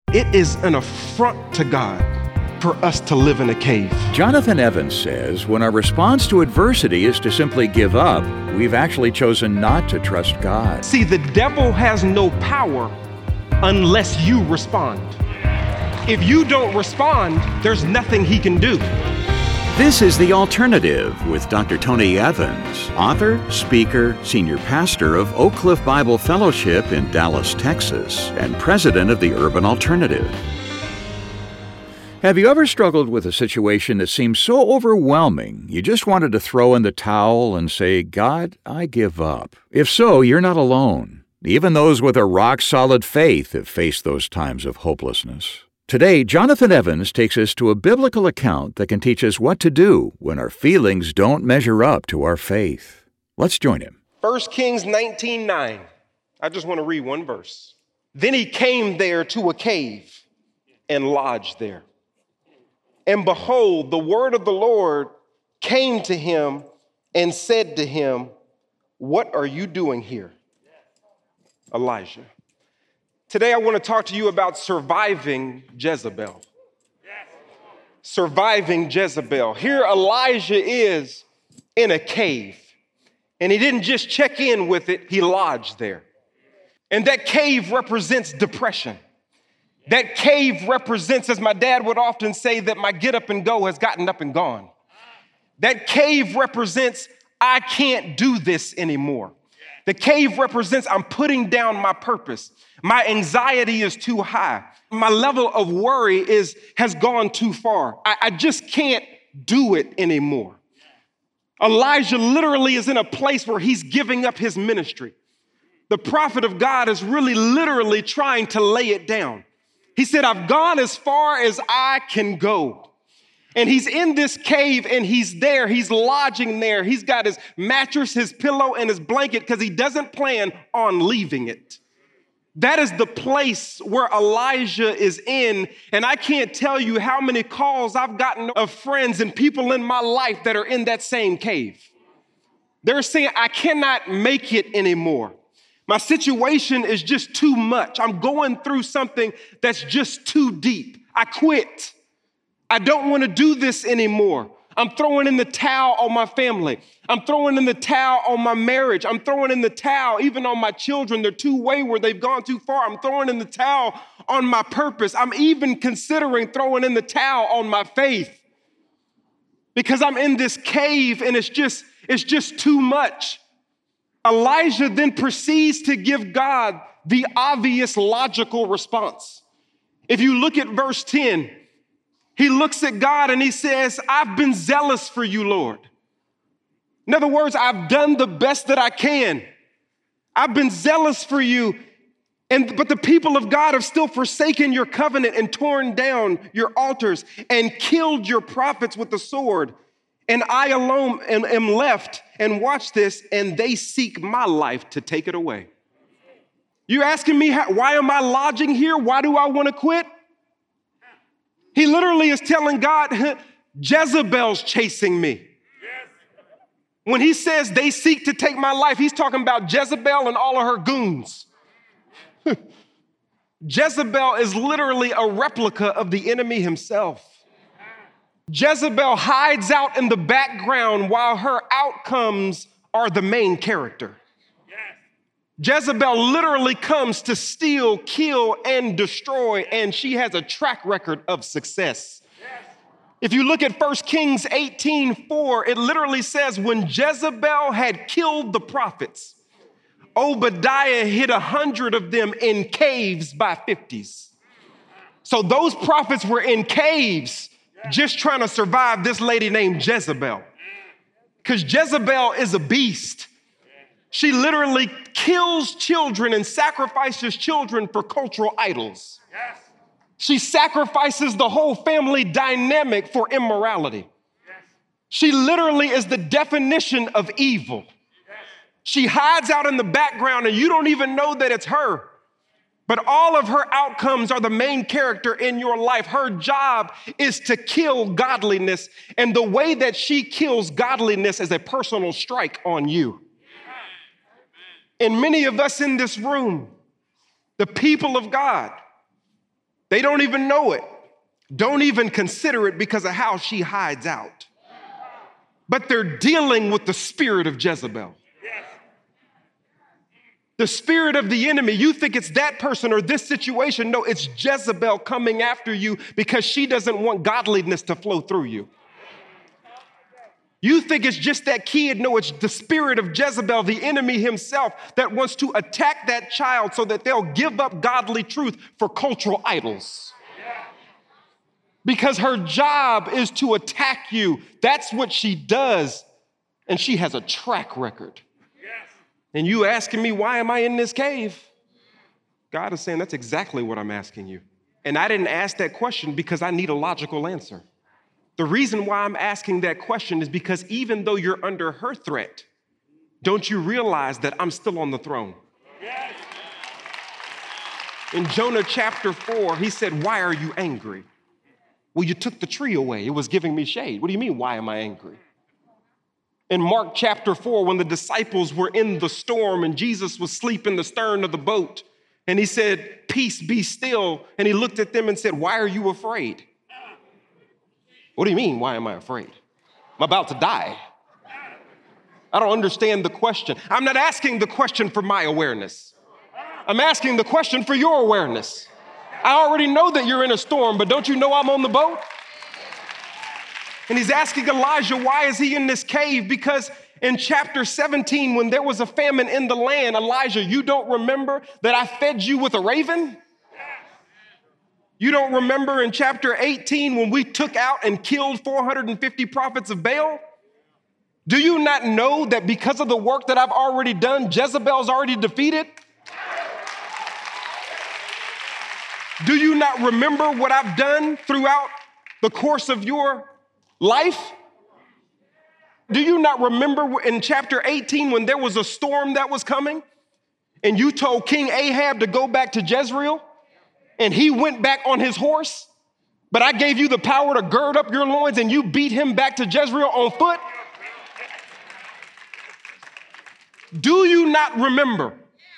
It is an affront to God for us to live in a cave. Jonathan Evans says when our response to adversity is to simply give up, we've actually chosen not to trust God. See, the devil has no power unless you respond. If you don't respond, there's nothing he can do. This is The Alternative with Dr. Tony Evans, author, speaker, senior pastor of Oak Cliff Bible Fellowship in Dallas, Texas, and president of the Urban Alternative. Have you ever struggled with a situation that seems so overwhelming you just wanted to throw in the towel and say, God, I give up? If so, you're not alone. Even those with a rock-solid faith have faced those times of hopelessness. Today, Jonathan Evans takes us to a biblical account that can teach us what to do when our feelings don't measure up to our faith. Let's join him. 1 Kings 19:9. I just want to read one verse. Then he came there to a cave and lodged there. And behold, the word of the Lord came to him and said to him, what are you doing here, Elijah? Today, I want to talk to you about surviving Jezebel. Surviving Jezebel. Here, Elijah is in a cave, and he didn't just check in with it, he lodged there. And that cave represents depression. That cave represents, as my dad would often say, that my get up and go has gotten up and gone. That cave represents, I can't do this anymore. The cave represents, I'm putting down my purpose. My anxiety is too high. My level of worry has gone too far. I just can't do it anymore. Elijah literally is in a place where he's giving up his ministry. The prophet of God is really literally trying to lay it down. He said, I've gone as far as I can go. And he's in this cave and he's there. He's lodging there. He's got his mattress, his pillow, and his blanket because he doesn't plan on leaving it. That is the place where Elijah is in. And I can't tell you how many calls I've gotten of friends and people in my life that are in that same cave. They're saying, I cannot make it anymore. My situation is just too much. I'm going through something that's just too deep. I quit. I don't want to do this anymore. I'm throwing in the towel on my family. I'm throwing in the towel on my marriage. I'm throwing in the towel even on my children. They're too wayward. They've gone too far. I'm throwing in the towel on my purpose. I'm even considering throwing in the towel on my faith because I'm in this cave and it's just too much. Elijah then proceeds to give God the obvious logical response. If you look at verse 10, he looks at God and he says, I've been zealous for you, Lord. In other words, I've done the best that I can. I've been zealous for you. But the people of God have still forsaken your covenant and torn down your altars and killed your prophets with the sword. And I alone am left, and watch this, and they seek my life to take it away. You asking me, why am I lodging here? Why do I want to quit? He literally is telling God, Jezebel's chasing me. When he says they seek to take my life, he's talking about Jezebel and all of her goons. Jezebel is literally a replica of the enemy himself. Jezebel hides out in the background while her outcomes are the main character. Jezebel literally comes to steal, kill, and destroy, and she has a track record of success. If you look at 1 Kings 18:4, it literally says, when Jezebel had killed the prophets, Obadiah hid 100 of them in caves by 50s. So those prophets were in caves just trying to survive this lady named Jezebel. Because Jezebel is a beast. She literally kills children and sacrifices children for cultural idols. She sacrifices the whole family dynamic for immorality. She literally is the definition of evil. She hides out in the background and you don't even know that it's her. But all of her outcomes are the main character in your life. Her job is to kill godliness. And the way that she kills godliness is a personal strike on you. And many of us in this room, the people of God, They don't even know it. Don't even consider it because of how she hides out. But they're dealing with the spirit of Jezebel. The spirit of the enemy. You think it's that person or this situation. No, it's Jezebel coming after you because she doesn't want godliness to flow through you. You think it's just that kid. No, it's the spirit of Jezebel, the enemy himself, that wants to attack that child so that they'll give up godly truth for cultural idols. Because her job is to attack you. That's what she does. And she has a track record. And you asking me, why am I in this cave? God is saying, that's exactly what I'm asking you. And I didn't ask that question because I need a logical answer. The reason why I'm asking that question is because even though you're under her threat, don't you realize that I'm still on the throne? Yes. In Jonah chapter 4, he said, why are you angry? Well, you took the tree away. It was giving me shade. What do you mean, why am I angry? In Mark chapter 4, when the disciples were in the storm and Jesus was asleep in the stern of the boat, and he said, peace, be still. And he looked at them and said, why are you afraid? What do you mean, why am I afraid? I'm about to die. I don't understand the question. I'm not asking the question for my awareness. I'm asking the question for your awareness. I already know that you're in a storm, but don't you know I'm on the boat? And he's asking Elijah, why is he in this cave? Because in chapter 17, when there was a famine in the land, Elijah, you don't remember that I fed you with a raven? You don't remember in chapter 18 when we took out and killed 450 prophets of Baal? Do you not know that because of the work that I've already done, Jezebel's already defeated? Do you not remember what I've done throughout the course of your life? Do you not remember in chapter 18 when there was a storm that was coming and you told King Ahab to go back to Jezreel? And he went back on his horse, but I gave you the power to gird up your loins and you beat him back to Jezreel on foot? Do you not remember?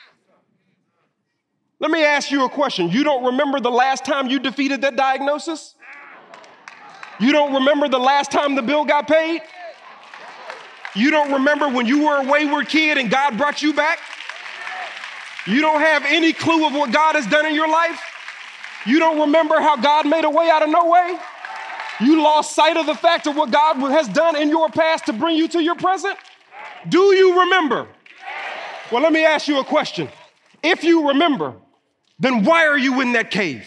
Let me ask you a question. You don't remember the last time you defeated that diagnosis? You don't remember the last time the bill got paid? You don't remember when you were a wayward kid and God brought you back? You don't have any clue of what God has done in your life? You don't remember how God made a way out of no way? You lost sight of the fact of what God has done in your past to bring you to your present? Do you remember? Well, let me ask you a question. If you remember, then why are you in that cave?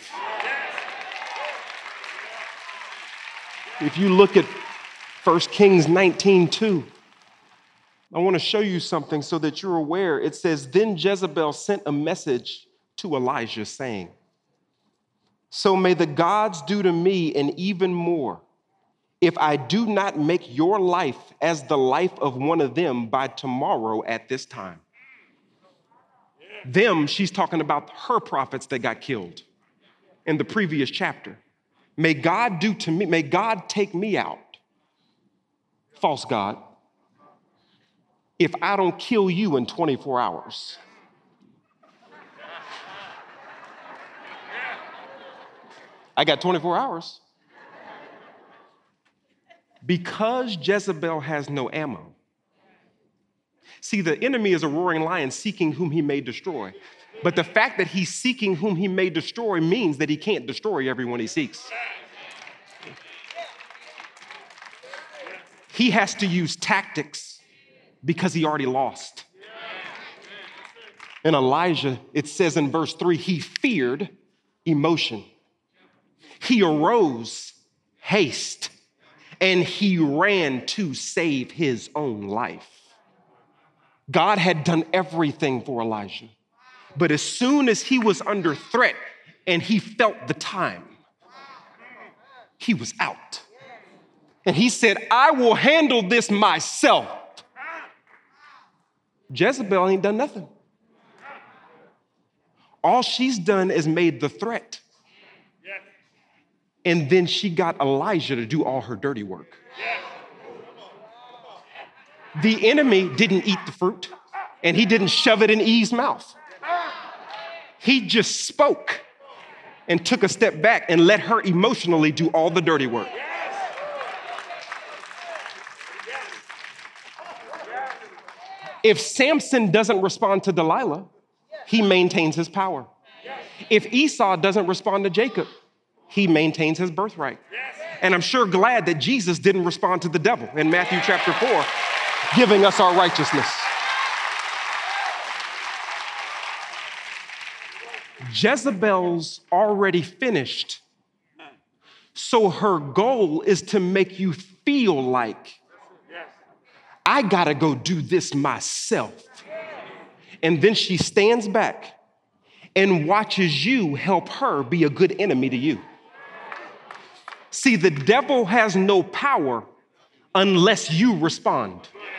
If you look at 1 Kings 19:2, I want to show you something so that you're aware. It says, then Jezebel sent a message to Elijah saying, so may the gods do to me and even more if I do not make your life as the life of one of them by tomorrow at this time. Them, she's talking about her prophets that got killed in the previous chapter. May God do to me, may God take me out, false God, if I don't kill you in 24 hours. I got 24 hours. Because Jezebel has no ammo. See, the enemy is a roaring lion seeking whom he may destroy. But the fact that he's seeking whom he may destroy means that he can't destroy everyone he seeks. He has to use tactics because he already lost. And Elijah, it says in verse 3, he feared emotion. He arose, haste, and he ran to save his own life. God had done everything for Elijah. But as soon as he was under threat and he felt the time, he was out. And he said, I will handle this myself. Jezebel ain't done nothing. All she's done is made the threat. And then she got Elijah to do all her dirty work. The enemy didn't eat the fruit, and he didn't shove it in Eve's mouth. He just spoke. and took a step back and let her emotionally do all the dirty work. If Samson doesn't respond to Delilah, he maintains his power. If Esau doesn't respond to Jacob, he maintains his birthright. And I'm sure glad that Jesus didn't respond to the devil in Matthew chapter 4, giving us our righteousness. Jezebel's already finished. So her goal is to make you feel like, I gotta go do this myself. And then she stands back and watches you help her be a good enemy to you. See, the devil has no power unless you respond.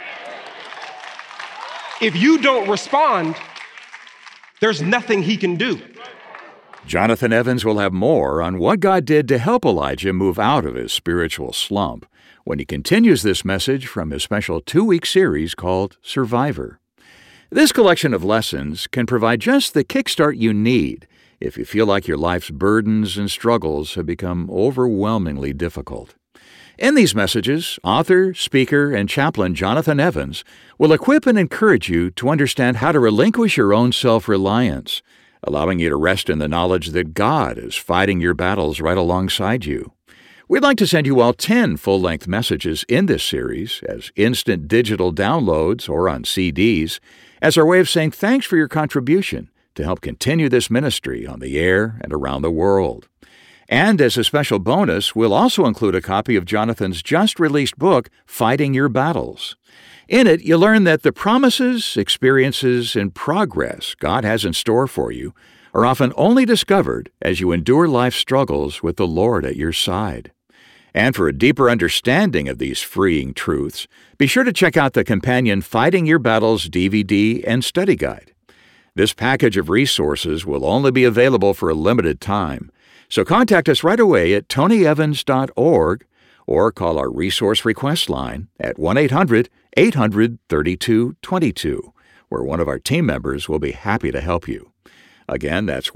If you don't respond, there's nothing he can do. Jonathan Evans will have more on what God did to help Elijah move out of his spiritual slump when he continues this message from his special 2-week series called Survivor. This collection of lessons can provide just the kickstart you need if you feel like your life's burdens and struggles have become overwhelmingly difficult. In these messages, author, speaker, and chaplain Jonathan Evans will equip and encourage you to understand how to relinquish your own self-reliance, allowing you to rest in the knowledge that God is fighting your battles right alongside you. We'd like to send you all 10 full-length messages in this series as instant digital downloads or on CDs as our way of saying thanks for your contribution to help continue this ministry on the air and around the world. And as a special bonus, we'll also include a copy of Jonathan's just-released book, Fighting Your Battles. In it, you'll learn that the promises, experiences, and progress God has in store for you are often only discovered as you endure life's struggles with the Lord at your side. And for a deeper understanding of these freeing truths, be sure to check out the companion Fighting Your Battles DVD and study guide. This package of resources will only be available for a limited time, so contact us right away at tonyevans.org or call our resource request line at 1-800-800-3222, where one of our team members will be happy to help you. Again, that's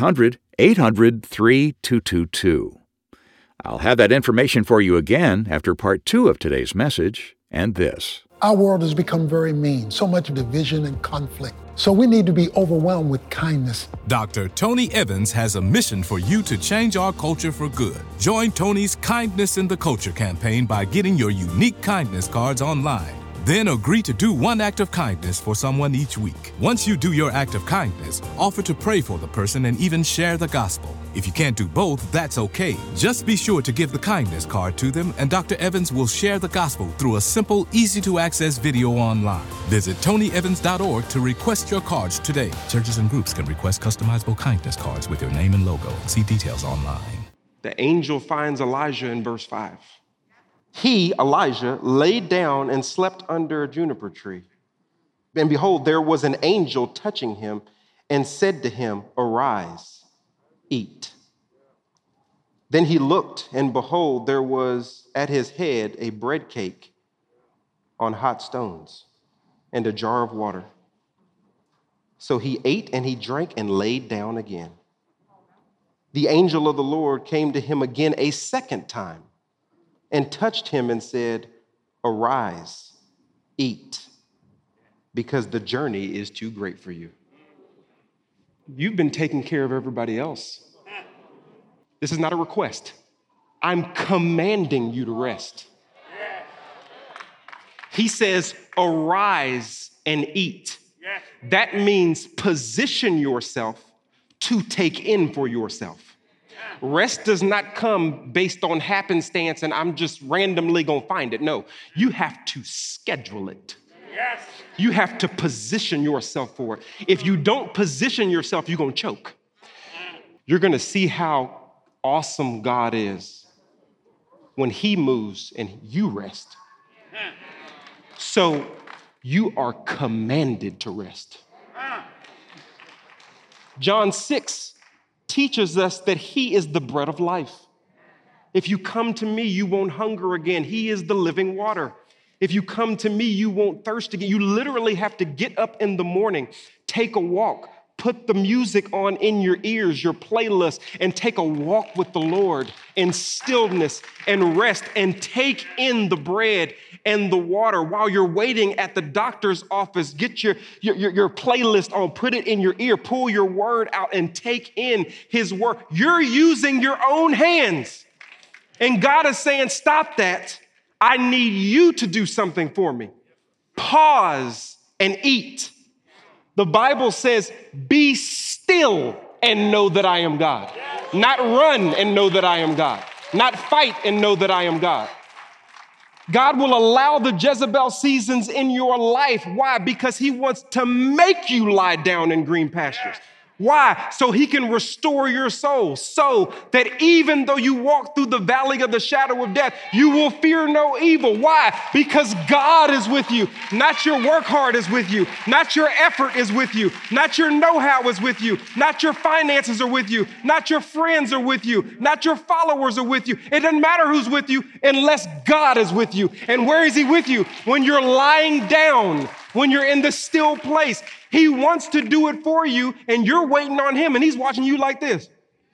1-800-800-3222. I'll have that information for you again after part 2 of today's message and this. Our world has become very mean, so much division and conflict. So we need to be overwhelmed with kindness. Dr. Tony Evans has a mission for you to change our culture for good. Join Tony's Kindness in the Culture campaign by getting your unique kindness cards online. Then agree to do one act of kindness for someone each week. Once you do your act of kindness, offer to pray for the person and even share the gospel. If you can't do both, that's okay. Just be sure to give the kindness card to them, and Dr. Evans will share the gospel through a simple, easy-to-access video online. Visit tonyevans.org to request your cards today. Churches and groups can request customizable kindness cards with your name and logo. See details online. The angel finds Elijah in verse 5. He, Elijah, laid down and slept under a juniper tree. And behold, there was an angel touching him and said to him, "Arise, eat." Then he looked, and behold, there was at his head a bread cake on hot stones and a jar of water. So he ate and he drank and laid down again. The angel of the Lord came to him again a second time and touched him and said, "Arise, eat, because the journey is too great for you." You've been taking care of everybody else. This is not a request. I'm commanding you to rest. He says, "Arise and eat." That means position yourself to take in for yourself. Rest does not come based on happenstance and I'm just randomly going to find it. No, you have to schedule it. Yes. You have to position yourself for it. If you don't position yourself, you're going to choke. You're going to see how awesome God is when he moves and you rest. So you are commanded to rest. John 6 teaches us that he is the bread of life. If you come to me, you won't hunger again. He is the living water. If you come to me, you won't thirst again. You literally have to get up in the morning, take a walk, put the music on in your ears, your playlist, and take a walk with the Lord in stillness and rest, and take in the bread and the water while you're waiting at the doctor's office. Get your playlist on, put it in your ear, pull your word out and take in his word. You're using your own hands. And God is saying, stop that. I need you to do something for me. Pause and eat. The Bible says, be still and know that I am God. Not run and know that I am God. Not fight and know that I am God. God will allow the Jezebel seasons in your life. Why? Because he wants to make you lie down in green pastures. Why? So he can restore your soul, so that even though you walk through the valley of the shadow of death, you will fear no evil. Why? Because God is with you. Not your work hard is with you. Not your effort is with you. Not your know-how is with you. Not your finances are with you. Not your friends are with you. Not your followers are with you. It doesn't matter who's with you unless God is with you. And where is he with you? When you're lying down, when you're in the still place. He wants to do it for you, and you're waiting on him, and he's watching you like this.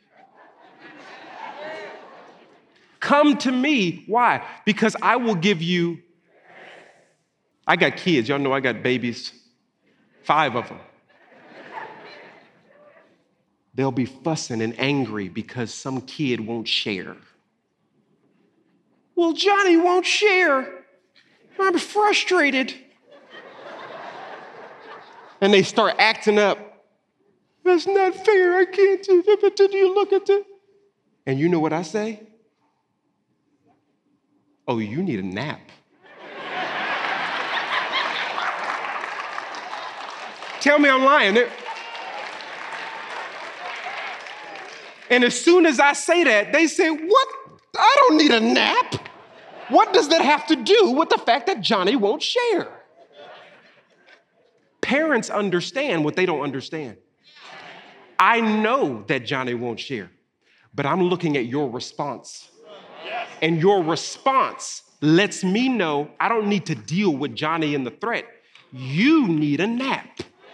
Come to me. Why? Because I will give you. I got kids. Y'all know I got babies. 5 of them. They'll be fussing and angry because some kid won't share. Well, Johnny won't share. I'm frustrated. And they start acting up. That's not fair. I can't do that. But did you look at that? And you know what I say? Oh, you need a nap. Tell me I'm lying. And as soon as I say that, they say, what? I don't need a nap. What does that have to do with the fact that Johnny won't share? Parents understand what they don't understand. I know that Johnny won't share, but I'm looking at your response. And your response lets me know I don't need to deal with Johnny and the threat. You need a nap.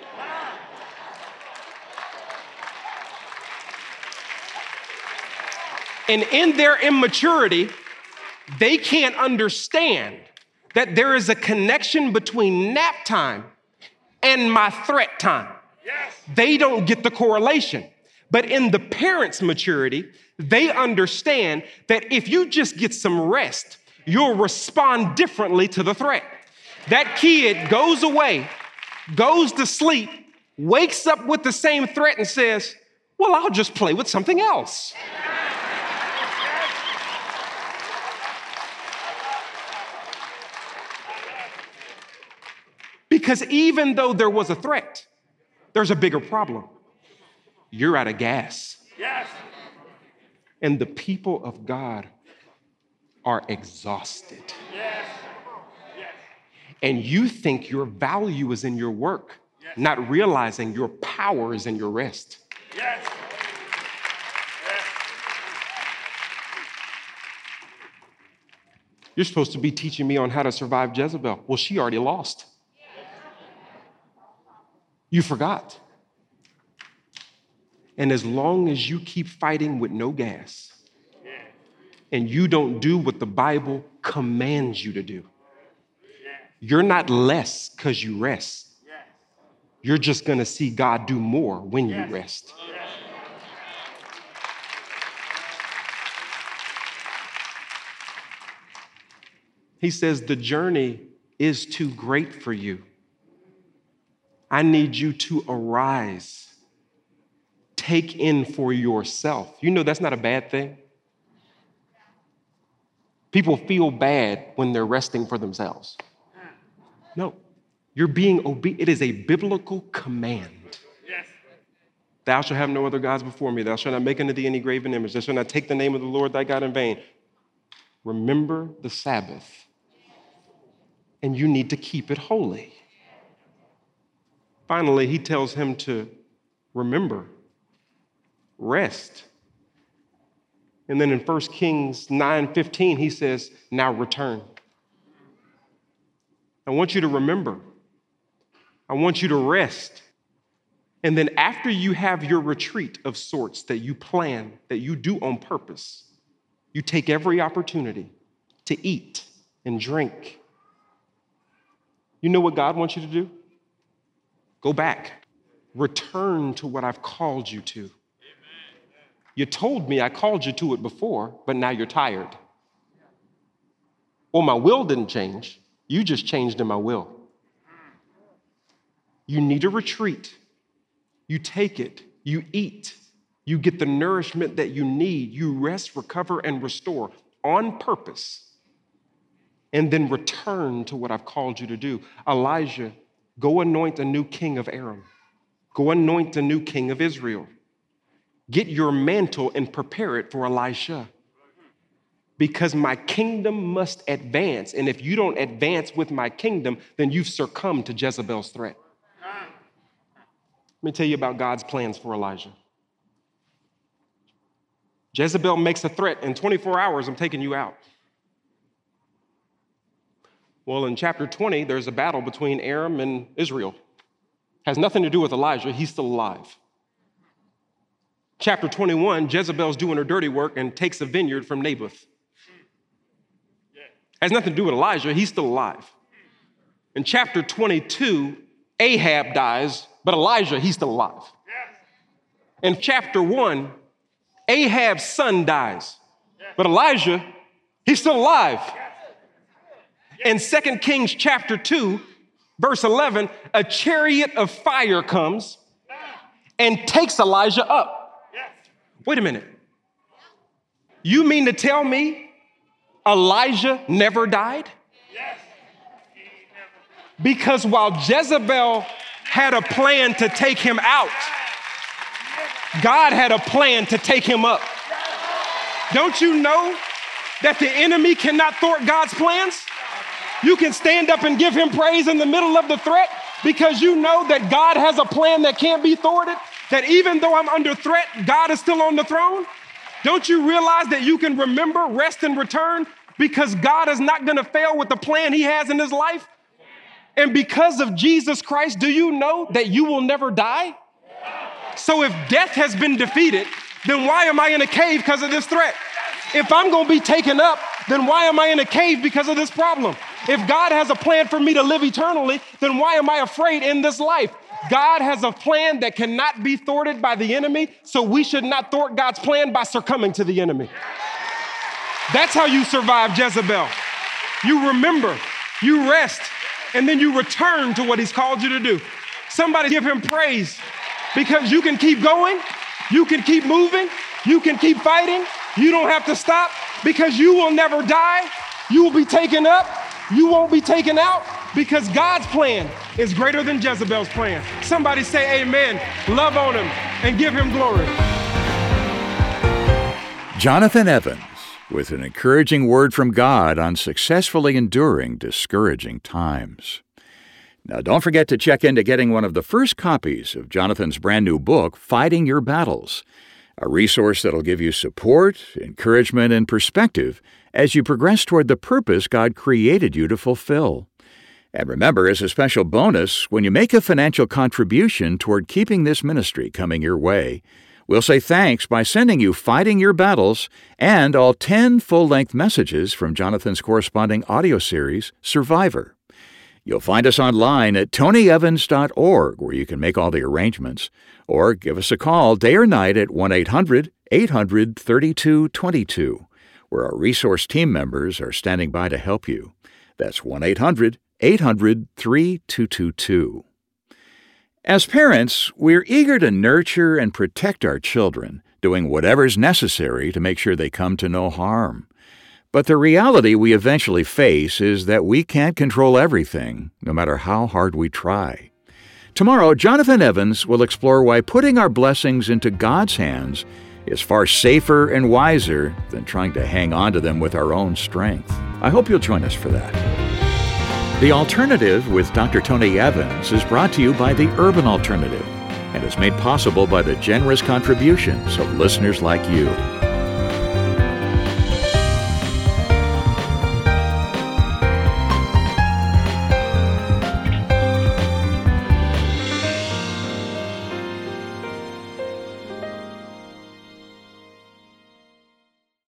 And in their immaturity, they can't understand that there is a connection between nap time and my threat time. Yes. They don't get the correlation. But in the parents' maturity, they understand that if you just get some rest, you'll respond differently to the threat. That kid goes away, goes to sleep, wakes up with the same threat and says, well, I'll just play with something else. Because even though there was a threat, there's a bigger problem. You're out of gas. Yes. And the people of God are exhausted. Yes. Yes. And you think your value is in your work, yes, not realizing your power is in your rest. Yes. Yes. You're supposed to be teaching me on how to survive Jezebel. Well, she already lost. You forgot. And as long as you keep fighting with no gas and you don't do what the Bible commands you to do, you're not less because you rest. You're just going to see God do more when you rest. He says the journey is too great for you. I need you to arise. Take in for yourself. You know that's not a bad thing. People feel bad when they're resting for themselves. No, you're being obedient. It is a biblical command. Yes. Thou shalt have no other gods before me. Thou shalt not make unto thee any graven image. Thou shalt not take the name of the Lord thy God in vain. Remember the Sabbath. And you need to keep it holy. Finally, he tells him to remember, rest. And then in 1 Kings 9:15, he says, now return. I want you to remember. I want you to rest. And then after you have your retreat of sorts that you plan, that you do on purpose, you take every opportunity to eat and drink. You know what God wants you to do? Go back. Return to what I've called you to. You told me I called you to it before, but now you're tired. Well, my will didn't change. You just changed in my will. You need a retreat. You take it. You eat. You get the nourishment that you need. You rest, recover, and restore on purpose. And then return to what I've called you to do. Elijah, go anoint a new king of Aram. Go anoint a new king of Israel. Get your mantle and prepare it for Elisha. Because my kingdom must advance. And if you don't advance with my kingdom, then you've succumbed to Jezebel's threat. Let me tell you about God's plans for Elijah. Jezebel makes a threat. In 24 hours, I'm taking you out. Well, in chapter 20, there's a battle between Aram and Israel. Has nothing to do with Elijah. He's still alive. Chapter 21, Jezebel's doing her dirty work and takes a vineyard from Naboth. Has nothing to do with Elijah. He's still alive. In chapter 22, Ahab dies, but Elijah, he's still alive. In chapter 1, Ahab's son dies, but Elijah, he's still alive. In 2 Kings chapter 2, verse 11, a chariot of fire comes and takes Elijah up. Wait a minute. You mean to tell me Elijah never died? Because while Jezebel had a plan to take him out, God had a plan to take him up. Don't you know that the enemy cannot thwart God's plans? You can stand up and give him praise in the middle of the threat because you know that God has a plan that can't be thwarted, that even though I'm under threat, God is still on the throne. Don't you realize that you can remember, rest, and return because God is not going to fail with the plan he has in his life? And because of Jesus Christ, do you know that you will never die? So if death has been defeated, then why am I in a cave because of this threat? If I'm going to be taken up, then why am I in a cave because of this problem? If God has a plan for me to live eternally, then why am I afraid in this life? God has a plan that cannot be thwarted by the enemy, so we should not thwart God's plan by succumbing to the enemy. That's how you survive Jezebel. You remember, you rest, and then you return to what he's called you to do. Somebody give him praise because you can keep going, you can keep moving, you can keep fighting. You don't have to stop because you will never die. You will be taken up. You won't be taken out because God's plan is greater than Jezebel's plan. Somebody say amen, love on him, and give him glory. Jonathan Evans with an encouraging word from God on successfully enduring discouraging times. Now, don't forget to check into getting one of the first copies of Jonathan's brand new book, Fighting Your Battles, a resource that'll give you support, encouragement, and perspective as you progress toward the purpose God created you to fulfill. And remember, as a special bonus, when you make a financial contribution toward keeping this ministry coming your way, we'll say thanks by sending you Fighting Your Battles and all 10 full-length messages from Jonathan's corresponding audio series, Survivor. You'll find us online at tonyevans.org, where you can make all the arrangements, or give us a call day or night at 1-800-800-3222, where our resource team members are standing by to help you. That's 1-800-800-3222. As parents, we're eager to nurture and protect our children, doing whatever's necessary to make sure they come to no harm. But the reality we eventually face is that we can't control everything, no matter how hard we try. Tomorrow, Jonathan Evans will explore why putting our blessings into God's hands is far safer and wiser than trying to hang on to them with our own strength. I hope you'll join us for that. The Alternative with Dr. Tony Evans is brought to you by the Urban Alternative and is made possible by the generous contributions of listeners like you.